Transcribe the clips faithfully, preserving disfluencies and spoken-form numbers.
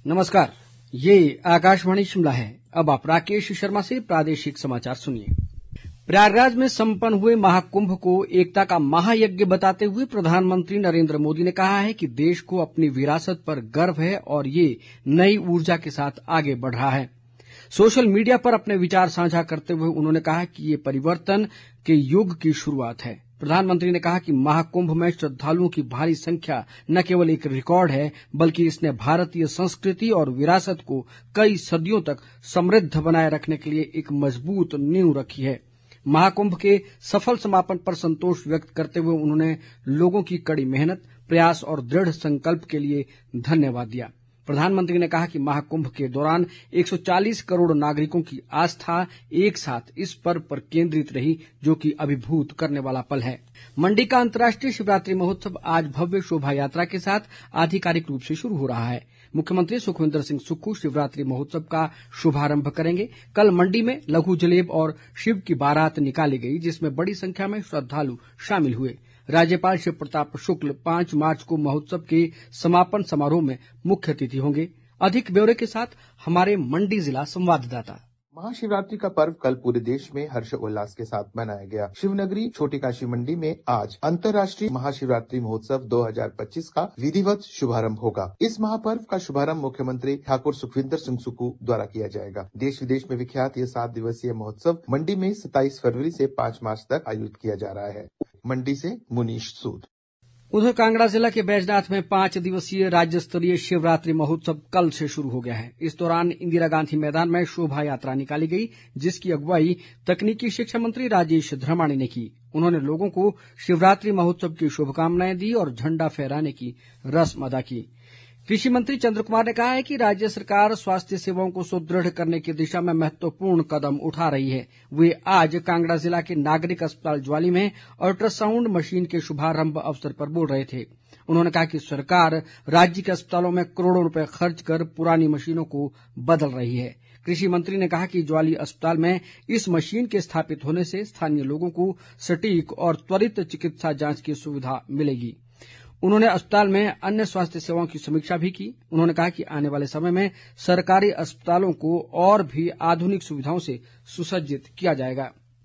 नमस्कार, ये आकाशवाणी शिमला है। अब आप राकेश शर्मा से प्रादेशिक समाचार सुनिए। प्रयागराज में संपन्न हुए महाकुंभ को एकता का महायज्ञ बताते हुए प्रधानमंत्री नरेंद्र मोदी ने कहा है कि देश को अपनी विरासत पर गर्व है और ये नई ऊर्जा के साथ आगे बढ़ रहा है। सोशल मीडिया पर अपने विचार साझा करते हुए उन्होंने कहा कि ये परिवर्तन के युग की शुरुआत है। प्रधानमंत्री ने कहा कि महाकुंभ में श्रद्धालुओं की भारी संख्या न केवल एक रिकॉर्ड है, बल्कि इसने भारतीय संस्कृति और विरासत को कई सदियों तक समृद्ध बनाए रखने के लिए एक मजबूत नींव रखी है। महाकुंभ के सफल समापन पर संतोष व्यक्त करते हुए उन्होंने लोगों की कड़ी मेहनत, प्रयास और दृढ़ संकल्प के लिए धन्यवाद दिया। प्रधानमंत्री ने कहा कि महाकुंभ के दौरान एक सौ चालीस करोड़ नागरिकों की आस्था एक साथ इस पर्व पर केंद्रित रही, जो कि अभिभूत करने वाला पल है। मंडी का अंतर्राष्ट्रीय शिवरात्रि महोत्सव आज भव्य शोभा यात्रा के साथ आधिकारिक रूप से शुरू हो रहा है। मुख्यमंत्री सुखविंदर सिंह सुक्खू शिवरात्रि महोत्सव का शुभारंभ करेंगे। कल मंडी में लघु जलेब और शिव की बारात निकाली गई, जिसमें बड़ी संख्या में श्रद्धालु शामिल हुए। राज्यपाल शिव प्रताप शुक्ल पांच मार्च को महोत्सव के समापन समारोह में मुख्य अतिथि होंगे। अधिक ब्यौरे के साथ हमारे मंडी जिला संवाददाता। महाशिवरात्रि का पर्व कल पूरे देश में हर्ष उल्लास के साथ मनाया गया। शिवनगरी छोटी काशी मंडी में आज अंतर्राष्ट्रीय महाशिवरात्रि महोत्सव दो हज़ार पच्चीस का विधिवत शुभारंभ होगा। इस महापर्व का शुभारंभ मुख्यमंत्री ठाकुर सुखविंदर सिंह सुक्खू द्वारा किया जाएगा। देश विदेश में विख्यात ये सात दिवसीय महोत्सव मंडी में सत्ताईस फरवरी से पाँच मार्च तक आयोजित किया जा रहा है। मंडी से मुनीश सूद। उधर कांगड़ा जिला के बैजनाथ में पांच दिवसीय राज्य स्तरीय शिवरात्रि महोत्सव कल से शुरू हो गया है। इस दौरान इंदिरा गांधी मैदान में शोभा यात्रा निकाली गई, जिसकी अगुवाई तकनीकी शिक्षा मंत्री राजेश धर्माणी ने की। उन्होंने लोगों को शिवरात्रि महोत्सव की शुभकामनाएं दी और झंडा फहराने की रस्म अदा की। कृषि मंत्री चंद्र कुमार ने कहा है कि राज्य सरकार स्वास्थ्य सेवाओं को सुदृढ़ करने की दिशा में महत्वपूर्ण कदम उठा रही है। वे आज कांगड़ा जिला के नागरिक अस्पताल ज्वाली में अल्ट्रासाउंड मशीन के शुभारंभ अवसर पर बोल रहे थे। उन्होंने कहा कि सरकार राज्य के अस्पतालों में करोड़ों रुपए खर्च कर पुरानी मशीनों को बदल रही है। कृषि मंत्री ने कहा कि ज्वाली अस्पताल में इस मशीन के स्थापित होने से स्थानीय लोगों को सटीक और त्वरित चिकित्सा जांच की सुविधा मिलेगी। उन्होंने अस्पताल में अन्य स्वास्थ्य सेवाओं की समीक्षा भी की। उन्होंने कहा कि आने वाले समय में सरकारी अस्पतालों को और भी आधुनिक सुविधाओं से सुसज्जित किया जाएगा।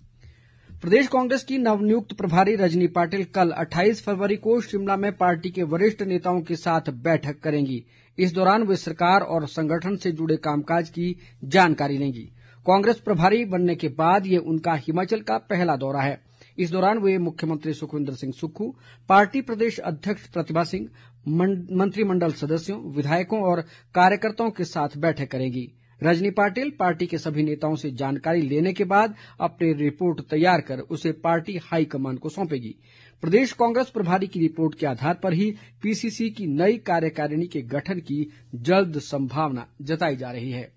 प्रदेश कांग्रेस की नवनियुक्त प्रभारी रजनी पाटिल कल अट्ठाईस फरवरी को शिमला में पार्टी के वरिष्ठ नेताओं के साथ बैठक करेंगी। इस दौरान वे सरकार और संगठन से जुड़े कामकाज की जानकारी लेंगी। कांग्रेस प्रभारी बनने के बाद ये उनका हिमाचल का पहला दौरा है। इस दौरान वे मुख्यमंत्री सुखविंदर सिंह सुक्खू, पार्टी प्रदेश अध्यक्ष प्रतिभा सिंह, मंत्रिमंडल सदस्यों, विधायकों और कार्यकर्ताओं के साथ बैठक करेंगी। रजनी पाटिल पार्टी के सभी नेताओं से जानकारी लेने के बाद अपनी रिपोर्ट तैयार कर उसे पार्टी हाईकमान को सौंपेगी। प्रदेश कांग्रेस प्रभारी की रिपोर्ट के आधार पर ही पीसीसी की नई कार्यकारिणी के गठन की जल्द संभावना जताई जा रही है।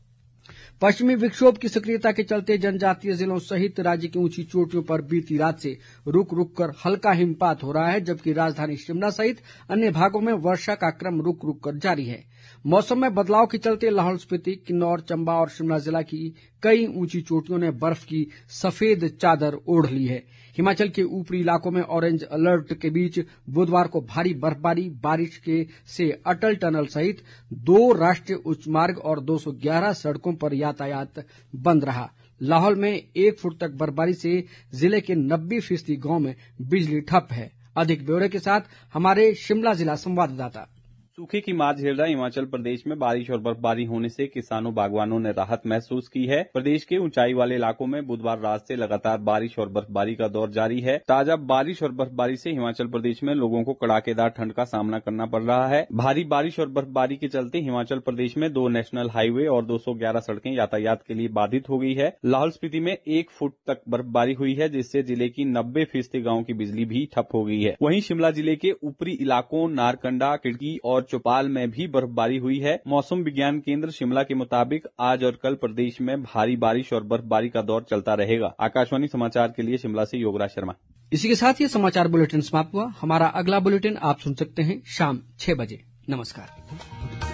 पश्चिमी विक्षोभ की सक्रियता के चलते जनजातीय जिलों सहित राज्य की ऊंची चोटियों पर बीती रात से रुक रुक कर हल्का हिमपात हो रहा है, जबकि राजधानी शिमला सहित अन्य भागों में वर्षा का क्रम रुक रुक कर जारी है। मौसम में बदलाव के चलते लाहौल स्पीति, किन्नौर, चंबा और शिमला जिला की कई ऊंची चोटियों ने बर्फ की सफेद चादर ओढ़ ली है। हिमाचल के ऊपरी इलाकों में ऑरेंज अलर्ट के बीच बुधवार को भारी बर्फबारी, बारिश के से अटल टनल सहित दो राष्ट्रीय उच्च मार्ग और दो सौ ग्यारह सड़कों पर यातायात बंद रहा। लाहौल में एक फुट तक बर्फबारी से जिले के नब्बे फीसदी गांव में बिजली ठप है। अधिक ब्यौरे के साथ हमारे शिमला जिला संवाददाता। सूखे की मार झेल रहा हिमाचल प्रदेश में बारिश और बर्फबारी होने से किसानों बागवानों ने राहत महसूस की है। प्रदेश के ऊंचाई वाले इलाकों में बुधवार रात से लगातार बारिश और बर्फबारी का दौर जारी है। ताजा बारिश और बर्फबारी से हिमाचल प्रदेश में लोगों को कड़ाकेदार ठंड का सामना करना पड़ रहा है। भारी बारिश और बर्फबारी के चलते हिमाचल प्रदेश में दो नेशनल हाईवे और दो सौ ग्यारह सड़कें यातायात के लिए बाधित हो गई है। लाहौल स्पीति में एक फुट तक बर्फबारी हुई है, जिससे जिले की नब्बे फीसदी गाँव की बिजली भी ठप हो गई है। वहीं शिमला जिले के ऊपरी इलाकों नारकंडा, खिड़की और चौपाल में भी बर्फबारी हुई है। मौसम विज्ञान केंद्र शिमला के मुताबिक आज और कल प्रदेश में भारी बारिश और बर्फबारी का दौर चलता रहेगा। आकाशवाणी समाचार के लिए शिमला से योगराज शर्मा। इसी के साथ ये समाचार बुलेटिन समाप्त हुआ। हमारा अगला बुलेटिन आप सुन सकते हैं शाम छह बजे। नमस्कार।